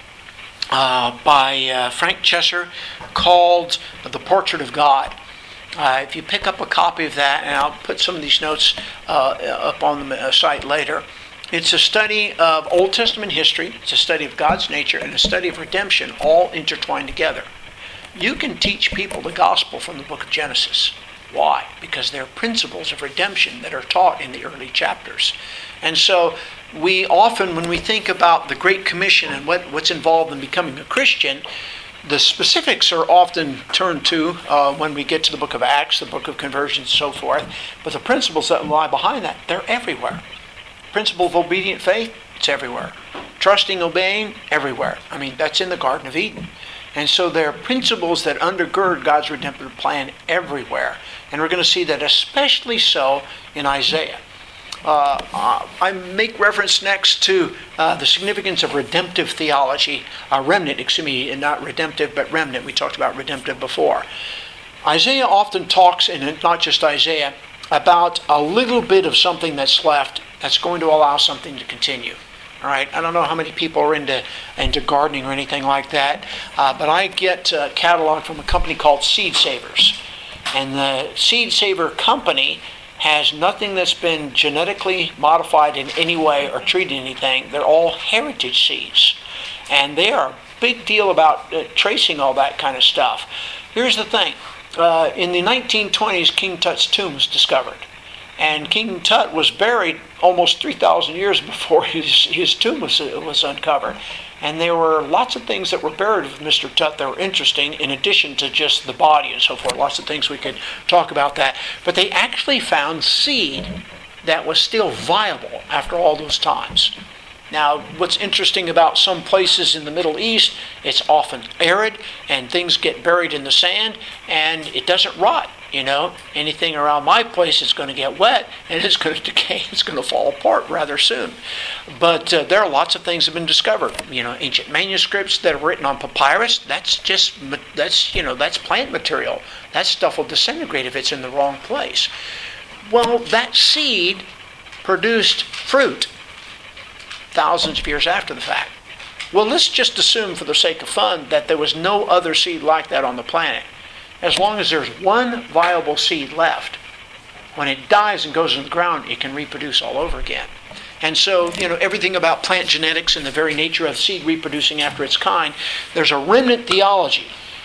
Uh, by uh, Frank Chesser called The Portrait of God. Uh, if you pick up a copy of that, and I'll put some of these notes uh, up on the uh, site later, it's a study of Old Testament history, it's a study of God's nature, and a study of redemption all intertwined together. You can teach people the gospel from the book of Genesis. Why? Because there are principles of redemption that are taught in the early chapters. And so we often, when we think about the Great Commission and what, what's involved in becoming a Christian, the specifics are often turned to uh, when we get to the book of Acts, the book of conversion, and so forth. But the principles that lie behind that, they're everywhere. Principle of obedient faith, it's everywhere. Trusting, obeying, everywhere. I mean, that's in the Garden of Eden. And so there are principles that undergird God's redemptive plan everywhere. And we're going to see that especially so in Isaiah. Uh, uh, I make reference next to uh, the significance of redemptive theology, uh, remnant, excuse me, and not redemptive, but remnant. We talked about redemptive before. Isaiah often talks, and not just Isaiah, about a little bit of something that's left that's going to allow something to continue. All right, I don't know how many people are into into gardening or anything like that, uh, but I get a catalog from a company called Seed Savers, and the Seed Saver company has nothing that's been genetically modified in any way or treated anything. They're all heritage seeds, and they are a big deal about uh, tracing all that kind of stuff. Here's the thing: uh, in the nineteen twenties, King Tut's tomb was discovered. And King Tut was buried almost three thousand years before his, his tomb was, was uncovered. And there were lots of things that were buried with Mister Tut that were interesting, in addition to just the body and so forth. Lots of things we could talk about that. But they actually found seed that was still viable after all those times. Now, what's interesting about some places in the Middle East, it's often arid, and things get buried in the sand, and it doesn't rot. You know, anything around my place is going to get wet, and it's going to decay. It's going to fall apart rather soon. But uh, there are lots of things that have been discovered. You know, ancient manuscripts that are written on papyrus. That's just that's you know that's plant material. That stuff will disintegrate if it's in the wrong place. Well, that seed produced fruit thousands of years after the fact. Well, let's just assume, for the sake of fun, that there was no other seed like that on the planet. As long as there's one viable seed left, when it dies and goes in the ground, it can reproduce all over again. And so, you know, everything about plant genetics and the very nature of seed reproducing after its kind, there's a remnant theology.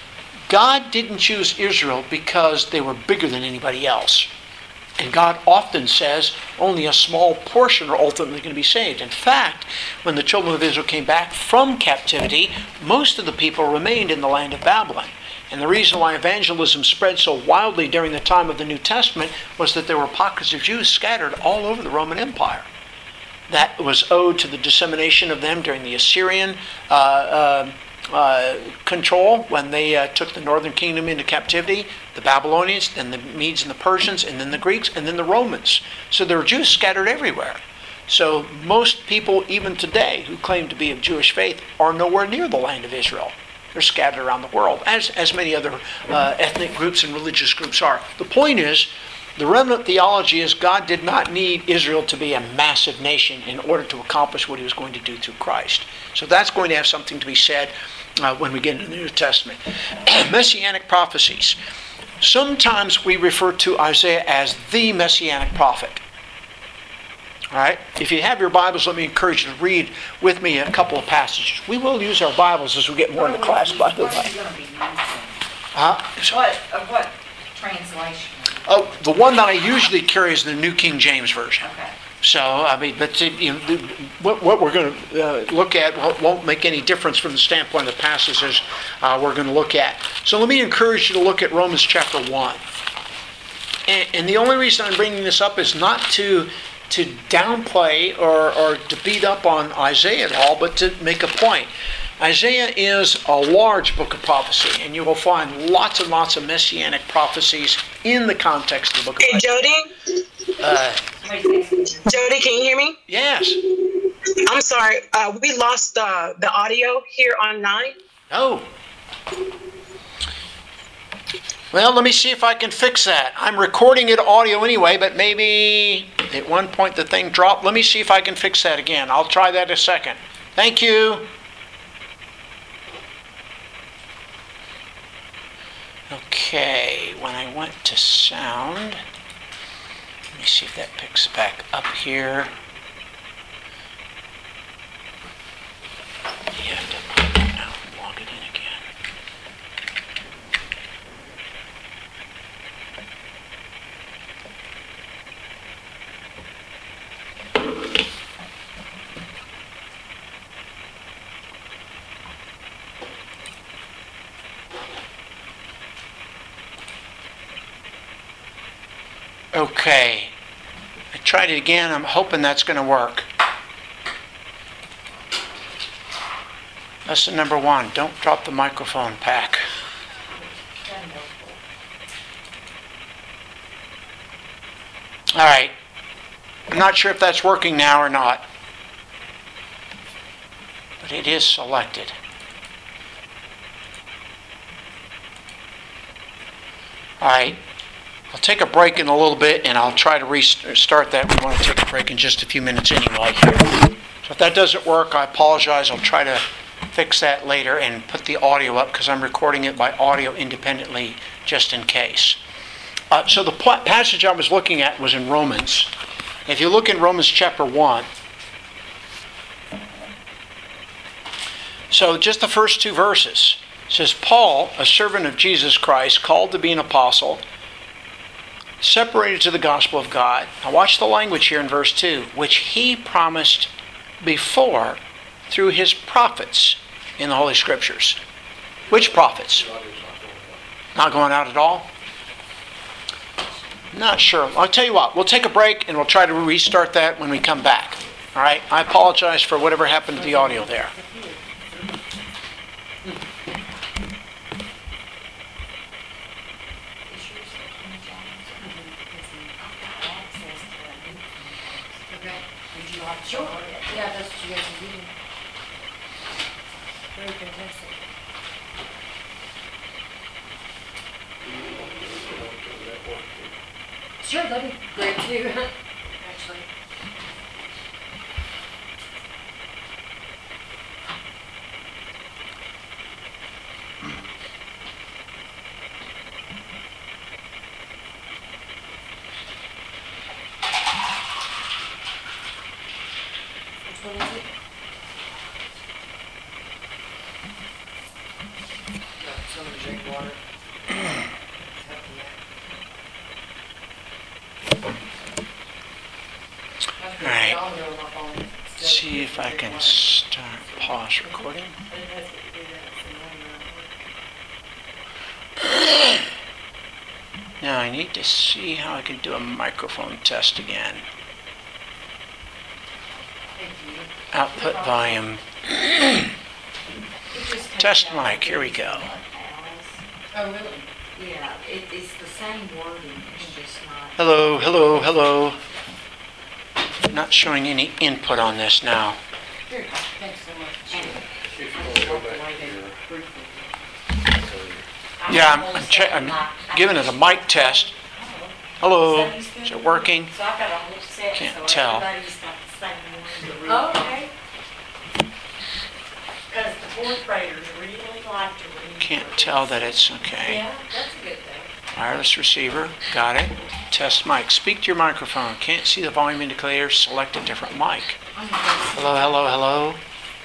God didn't choose Israel because they were bigger than anybody else. And God often says only a small portion are ultimately going to be saved. In fact, when the children of Israel came back from captivity, most of the people remained in the land of Babylon. And the reason why evangelism spread so wildly during the time of the New Testament was that there were pockets of Jews scattered all over the Roman Empire. That was owed to the dissemination of them during the Assyrian uh, uh, uh, control, when they uh, took the northern kingdom into captivity, the Babylonians, then the Medes and the Persians, and then the Greeks, and then the Romans. So there were Jews scattered everywhere. So most people, even today, who claim to be of Jewish faith, are nowhere near the land of Israel. They're scattered around the world, as, as many other uh, ethnic groups and religious groups are. The point is, the remnant theology is God did not need Israel to be a massive nation in order to accomplish what he was going to do through Christ. So that's going to have something to be said uh, when we get into the New Testament. Messianic prophecies. Sometimes we refer to Isaiah as the Messianic prophet. All right? If you have your Bibles, let me encourage you to read with me a couple of passages. We will use our Bibles as we get more into class, by the way. What are you going to be using? Uh, What, uh, what translation? oh, the one that I usually carry is the New King James Version. Okay. So, I mean, but you know, the- what, what we're going to uh, look at won't- won't make any difference from the standpoint of the passages uh, we're going to look at. So let me encourage you to look at Romans chapter one. And, and the only reason I'm bringing this up is not to to downplay or, or to beat up on Isaiah at all, but to make a point. Isaiah is a large book of prophecy, and you will find lots and lots of messianic prophecies in the context of the book of Hey, Isaiah. Jody? Uh, Jody, can you hear me? yes. I'm sorry. Uh, we lost uh, the audio here on nine. Oh. Well, let me see if I can fix that. I'm recording it audio anyway, but maybe at one point the thing dropped. Let me see if I can fix that again. I'll try that in a second. Thank you. Okay, when I went to sound, let me see if that picks back up here. You have to now log it in again. Okay, I tried it again. I'm hoping that's going to work. Lesson number one, don't drop the microphone pack. All right, I'm not sure if that's working now or not. But it is selected. All right. I'll take a break in a little bit and I'll try to restart that. We want to take a break in just a few minutes anyway here. So if that doesn't work, I apologize. I'll try to fix that later and put the audio up because I'm recording it by audio independently just in case. Uh, so the passage I was looking at was in Romans. If you look in Romans chapter one, so just the first two verses, it says, Paul, a servant of Jesus Christ, called to be an apostle, separated to the gospel of God. Now watch the language here in verse two, which he promised before through his prophets in the Holy Scriptures. Which prophets? Not going out at all? Not sure. I'll tell you what, we'll take a break and we'll try to restart that when we come back. All right? I apologize for whatever happened to the audio there. Sure. Yeah, that's what you guys are doing. Very fantastic. Sure, that'd be great too, actually. Which one is it? Someone drink water. All right. See if I can start pause recording. Now I need to see how I can do a microphone test again. Output volume. Test mic, here we go. Oh, really? Yeah, it, it's the same wording, it's just not. Hello, hello, hello. Not showing any input on this now. Here, you go. Thanks so much. Yeah, I'm, I'm, che- I'm giving it a mic test. Hello, is it working? So I've got a whole set, Can't so tell. everybody's got the same one to read. Oh, okay. Because the fourth graders really like to read. Can't tell that it's okay. Yeah, that's a good thing. Wireless receiver, got it. Test mic. Speak to your microphone. Can't see the volume indicator. Select a different mic. I'm gonna go see. Hello, hello, hello.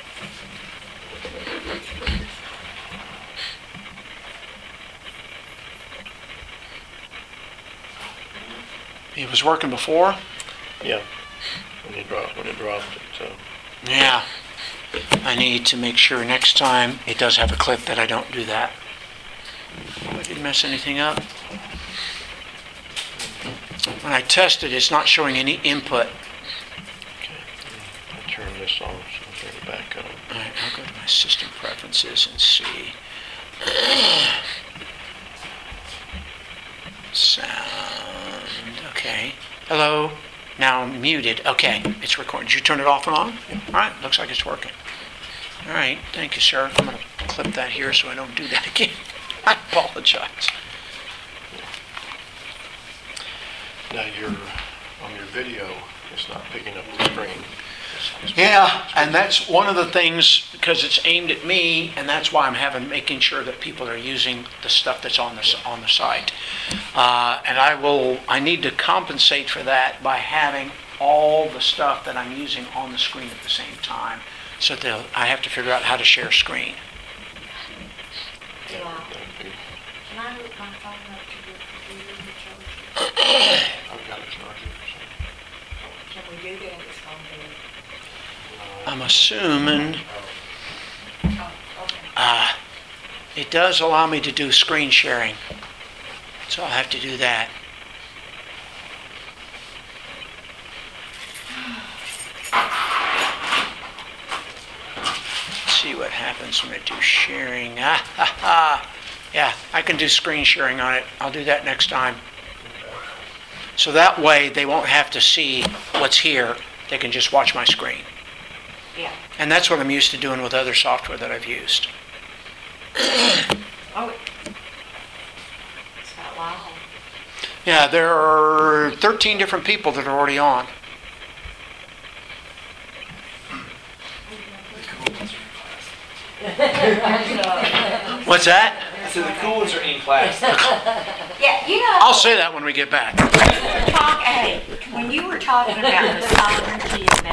It was working before? Yeah, when it dropped, when it dropped it, so. Yeah. I need to make sure next time it does have a clip that I don't do that. I didn't mess anything up. When I tested, it's not showing any input. Okay, I turn this off, so I'll turn it back on. All right, I'll go to my system preferences and see. Sound, okay. Hello, now muted. Okay, it's recording. Did you turn it off and on? All right, looks like it's working. All right, thank you, sir. I'm going to clip that here so I don't do that again. I apologize. Now you're, on your video, it's not picking up the screen. It's- it's- Yeah, and that's one of the things, because it's aimed at me, and that's why I'm having, making sure that people are using the stuff that's on the, on the site. Uh, and I will, I need to compensate for that by having all the stuff that I'm using on the screen at the same time. So they'll, I have to figure out how to share screen. that- that'd be- Can I hook my phone up to your computer to charge it? I've got it charging or Can we do that? It's gonna be, something. I'm assuming oh, okay. uh, it does allow me to do screen sharing. So I'll have to do that. See what happens when I do sharing. Ah, ha, ha. Yeah, I can do screen sharing on it. I'll do that next time. So that way, they won't have to see what's here. They can just watch my screen. Yeah. And that's what I'm used to doing with other software that I've used. Oh. It's not loud. Yeah, there are thirteen different people that are already on. What's that? So the cool ones are in class. Yeah, you know. I'll say that when we get back. Talk, hey, when you were talking about the sovereignty of